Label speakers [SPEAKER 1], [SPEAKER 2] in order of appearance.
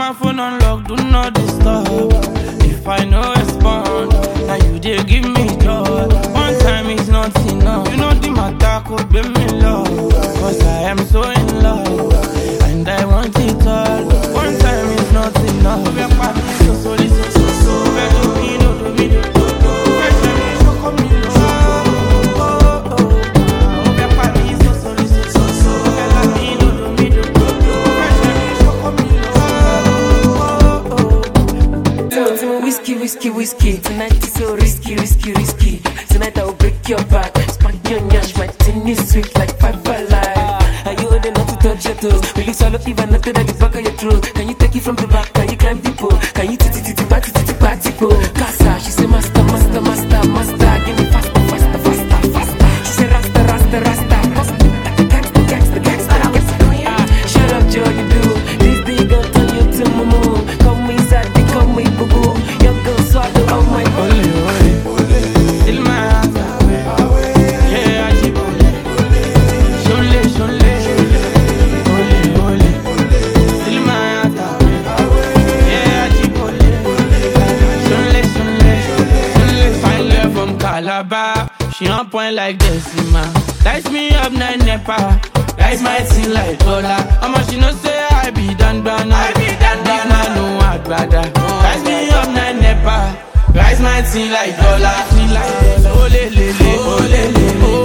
[SPEAKER 1] my phone unlocked, do not disturb. If I no respond, now you dey give me joy. One time is not enough. You know the matter could be me love. Cause I am so in love, and I want it all. One time is not enough.
[SPEAKER 2] Whiskey, tonight is so risky. Tonight I will break your back. Spank your nyash, my thing is sweet like 5 alive. Are you old enough to touch your toes? Will you swallow even nothing at the back of your throat? Can you take it from the back? Can you climb the pole? Can you party pole? Casa, she say master. Give me faster. She say rasta. Shut up, Joe, you do. This thing gon' turn you to mumu. Come inside, come with boo-boo. Young girl swallow all my
[SPEAKER 1] Ole, still my heart away. Yeah, I keep Shole, ole, still my heart away. Yeah, I keep Shole. Fine girl from Calabar, she on point like Decima. Lights me up, night nepa. Lights my thing like dollar. How much you know say I be done, no I'd rather. Lights me up, night nepa. Rise my tea like dollar. Oh, le, le, le, oh, le, le, le.